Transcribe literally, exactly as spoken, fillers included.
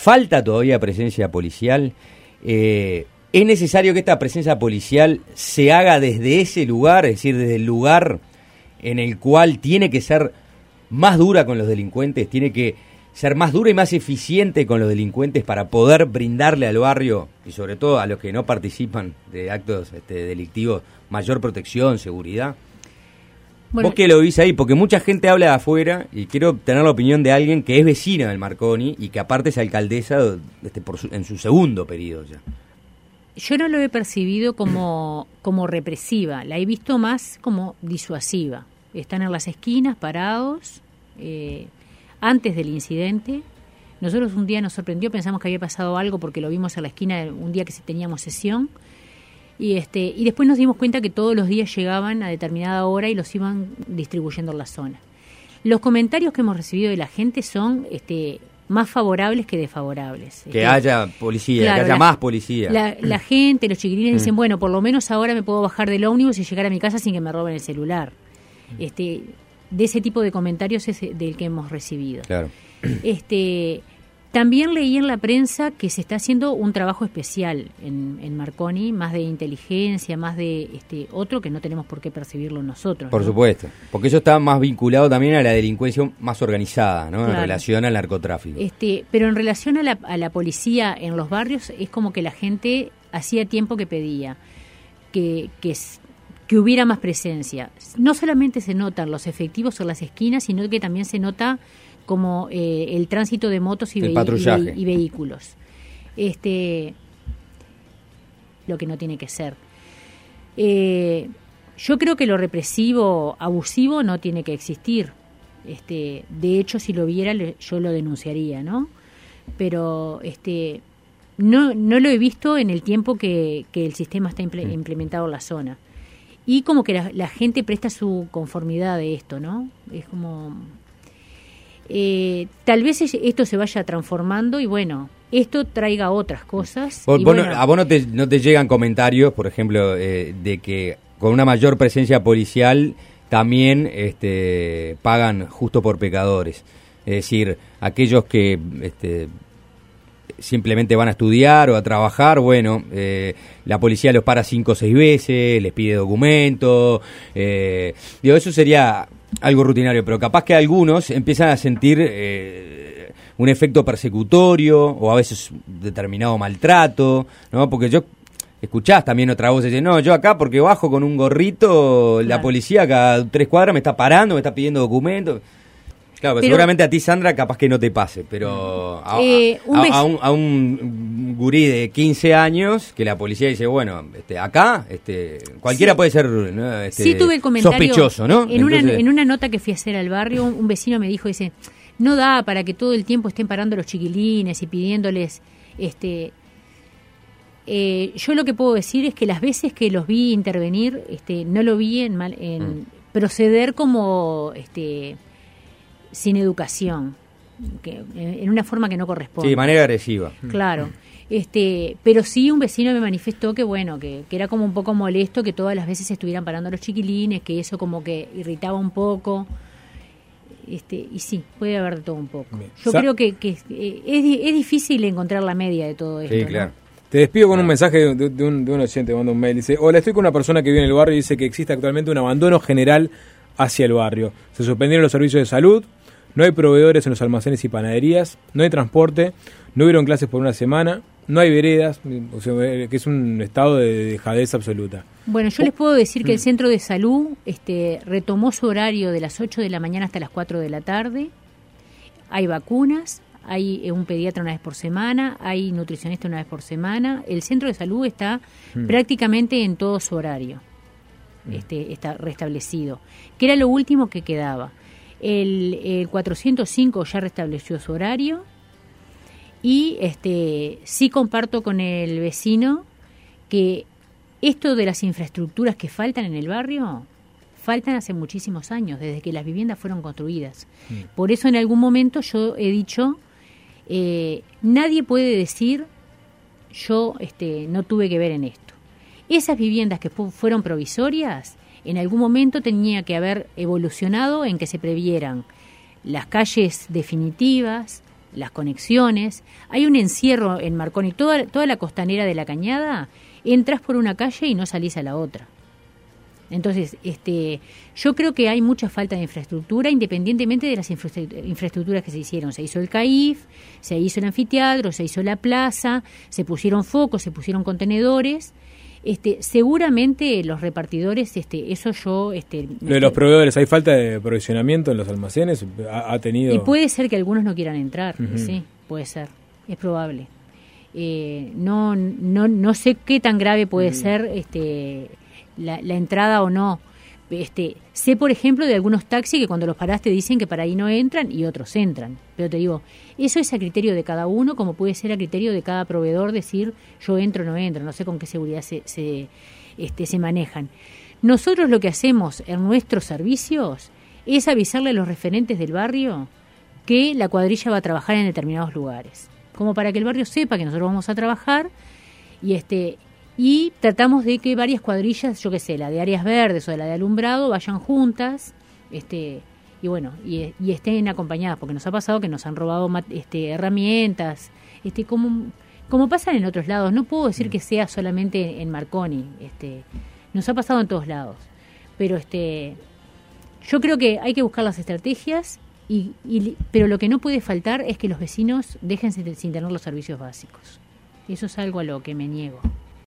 falta todavía presencia policial. Eh, ¿Es necesario que esta presencia policial se haga desde ese lugar, es decir, desde el lugar en el cual tiene que ser más dura con los delincuentes, tiene que ser más dura y más eficiente con los delincuentes para poder brindarle al barrio, y sobre todo a los que no participan de actos este, delictivos, mayor protección, seguridad? Bueno, ¿vos qué lo viste ahí? Porque mucha gente habla de afuera y quiero tener la opinión de alguien que es vecina del Marconi y que aparte es alcaldesa este, por su, en su segundo periodo ya. Yo no lo he percibido como, como represiva, la he visto más como disuasiva. Están en las esquinas parados, eh, antes del incidente. Nosotros un día nos sorprendió, pensamos que había pasado algo porque lo vimos en la esquina un día que teníamos sesión. Y este y después nos dimos cuenta que todos los días llegaban a determinada hora y los iban distribuyendo en la zona. Los comentarios que hemos recibido de la gente son este más favorables que desfavorables. Que este, haya policía, claro, que haya la, más policía. La, la gente, los chiquilines mm. dicen, bueno, por lo menos ahora me puedo bajar del ómnibus y llegar a mi casa sin que me roben el celular. Este, de ese tipo de comentarios es del que hemos recibido. Claro. Este, también leí en la prensa que se está haciendo un trabajo especial en, en Marconi, más de inteligencia, más de este otro que no tenemos por qué percibirlo nosotros. Por ¿no? supuesto, porque eso está más vinculado también a la delincuencia más organizada, ¿no? Claro. En relación al narcotráfico. Este, pero en relación a la, a la policía en los barrios es como que la gente hacía tiempo que pedía que, que, que hubiera más presencia. No solamente se notan los efectivos en las esquinas, sino que también se nota como eh, el tránsito de motos y, el vehi- patrullaje. y, ve- y vehículos. Este, lo que no tiene que ser. Eh, yo creo que lo represivo, abusivo, no tiene que existir. Este, de hecho, si lo viera, le- yo lo denunciaría, ¿no? Pero este, no, no lo he visto en el tiempo que, que el sistema está imple- implementado en la zona. Y como que la, la gente presta su conformidad de esto, ¿no? Es como... Eh, tal vez esto se vaya transformando y bueno, esto traiga otras cosas. Vos, y vos bueno, no, a vos no te, no te llegan comentarios, por ejemplo, eh, de que con una mayor presencia policial también este, pagan justo por pecadores. Es decir, aquellos que este, simplemente van a estudiar o a trabajar, bueno, eh, la policía los para cinco o seis veces, les pide documentos. Eh, digo, eso sería algo rutinario, pero capaz que algunos empiezan a sentir eh, un efecto persecutorio o a veces determinado maltrato, ¿no? Porque yo escuchás también otra voz dice, no, yo acá porque bajo con un gorrito, claro. La policía cada tres cuadras me está parando, me está pidiendo documentos. Claro, pero seguramente a ti, Sandra, capaz que no te pase, pero a, eh, un a, a, un, a un gurí de quince años que la policía dice, bueno, este, acá este, cualquiera sí. puede ser ¿no? este, sí, tuve el comentario, sospechoso, ¿no? En, Entonces, una, en una nota que fui a hacer al barrio, un, un vecino me dijo, dice, no da para que todo el tiempo estén parando los chiquilines y pidiéndoles... este eh, yo lo que puedo decir es que las veces que los vi intervenir, este, no lo vi en, mal, en mm. proceder como... este sin educación, que en una forma que no corresponde. Sí, de manera agresiva. Claro. Este, pero sí un vecino me manifestó que bueno, que, que era como un poco molesto que todas las veces estuvieran parando los chiquilines, que eso como que irritaba un poco. Este, y sí, puede haber de todo un poco. Yo Sa- creo que, que es, es difícil encontrar la media de todo esto. Sí, claro. ¿no? Te despido con un mensaje de, de, un, de un oyente, manda un mail, dice, hola, estoy con una persona que vive en el barrio y dice que existe actualmente un abandono general hacia el barrio. Se suspendieron los servicios de salud, no hay proveedores en los almacenes y panaderías, no hay transporte, no hubieron clases por una semana, no hay veredas, o sea, que es un estado de dejadez absoluta. Bueno, yo les puedo decir que el centro de salud este, retomó su horario de las ocho de la mañana hasta las cuatro de la tarde, hay vacunas, hay un pediatra una vez por semana, hay nutricionista una vez por semana, el centro de salud está hmm. prácticamente en todo su horario, hmm. este, está restablecido, que era lo último que quedaba. El, el cuatrocientos cinco ya restableció su horario y este sí comparto con el vecino que esto de las infraestructuras que faltan en el barrio faltan hace muchísimos años, desde que las viviendas fueron construidas. Mm. Por eso en algún momento yo he dicho, eh, nadie puede decir yo este, no tuve que ver en esto. Esas viviendas que fu- fueron provisorias, en algún momento tenía que haber evolucionado en que se previeran las calles definitivas, las conexiones. Hay un encierro en Marconi, toda, toda la costanera de la Cañada, entras por una calle y no salís a la otra. Entonces, este, yo creo que hay mucha falta de infraestructura, independientemente de las infraestructuras que se hicieron. Se hizo el C A I F, se hizo el anfiteatro, se hizo la plaza, se pusieron focos, se pusieron contenedores. Este, seguramente los repartidores, este, eso yo... Este, Lo de los proveedores, ¿hay falta de provisionamiento en los almacenes? ¿Ha, ha tenido...? Y puede ser que algunos no quieran entrar, Uh-huh. sí, puede ser, es probable. Eh, no, no, no sé qué tan grave puede uh-huh. ser este, la, la entrada o no. Este, sé, por ejemplo, de algunos taxis que cuando los parás te dicen que para ahí no entran y otros entran. Pero te digo, eso es a criterio de cada uno, como puede ser a criterio de cada proveedor decir yo entro o no entro. No sé con qué seguridad se, se, este, se manejan. Nosotros lo que hacemos en nuestros servicios es avisarle a los referentes del barrio que la cuadrilla va a trabajar en determinados lugares, como para que el barrio sepa que nosotros vamos a trabajar y este... Y tratamos de que varias cuadrillas, yo qué sé, la de áreas verdes o de la de alumbrado, vayan juntas, este, y bueno, y, y estén acompañadas, porque nos ha pasado que nos han robado este, herramientas, este, como, como pasan en otros lados. No puedo decir que sea solamente en Marconi, este, nos ha pasado en todos lados. Pero este, yo creo que hay que buscar las estrategias, y, y, pero lo que no puede faltar es que los vecinos dejen sin, sin tener los servicios básicos. Eso es algo a lo que me niego.